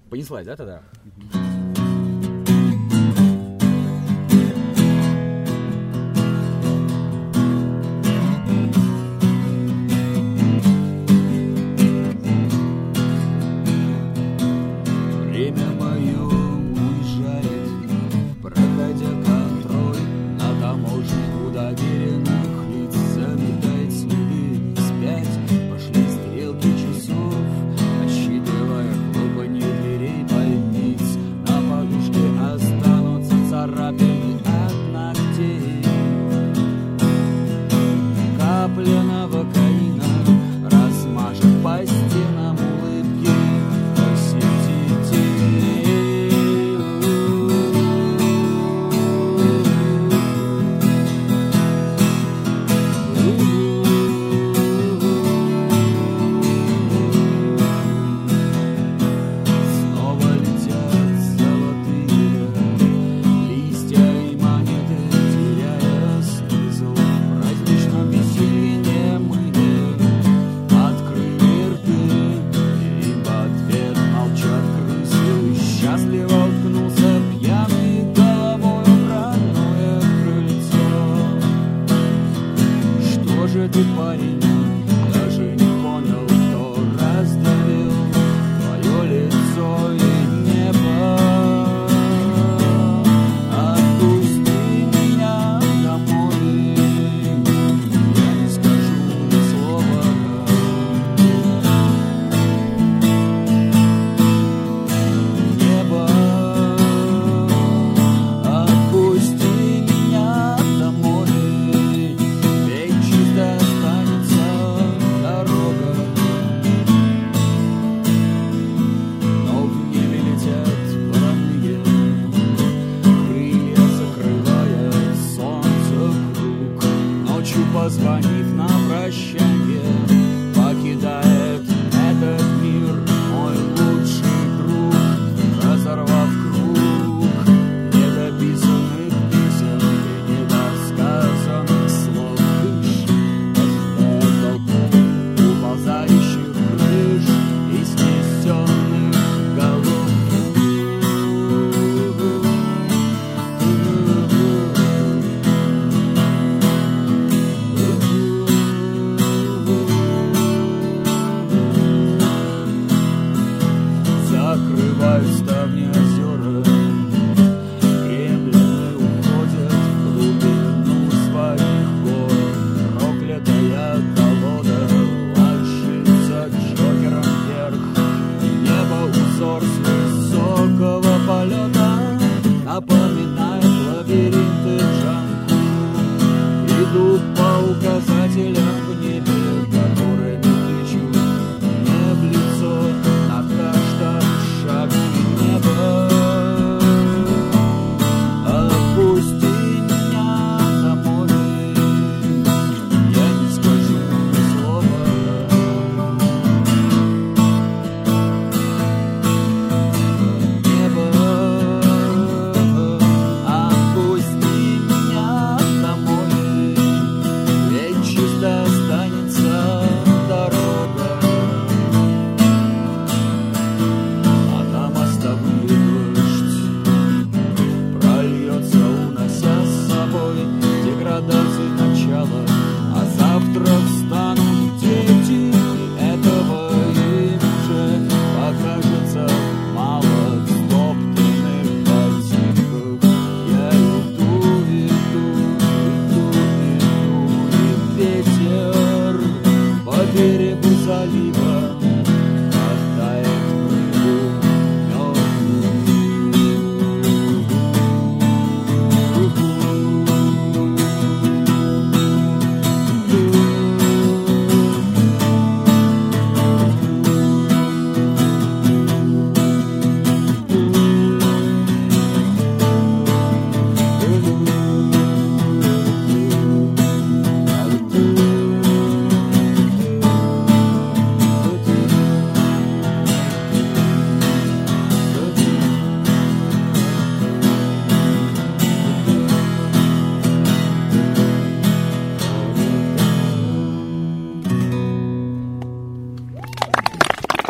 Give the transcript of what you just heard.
Понеслась, да, тогда? Время мое уезжает, проходя контроль на таможне у доверенных лиц, заметает следы вспять. Пошли стрелки часов, отсчитывая хлопанье дверей больниц. На подушке останутся царапины от ногтей. Капля новокаина размажет по стенам улыбки снова летят золотые листья и монеты, теряя смысл в праздничном веселье. Мы открыли рты, и в ответ молчат крысы. Счастливо уткнулся пьяный головой в родное крыльцо. Что же ты, парень, даже не понял, кто раздавил твое лицо и небо? Отпусти меня домой, я не скажу ни слова. Небо, отпусти меня домой, ведь чисто останется дорога. Но в небе летят вороные крылья, закрывая солнце круг. Ночью, позвонив на прощанье, покидает этот мир мой лучший друг, разорвав круг недописанных писем и недосказанных слов. Ожидая толпу уползающих крыш и снесенных голов. Закрываю ставни.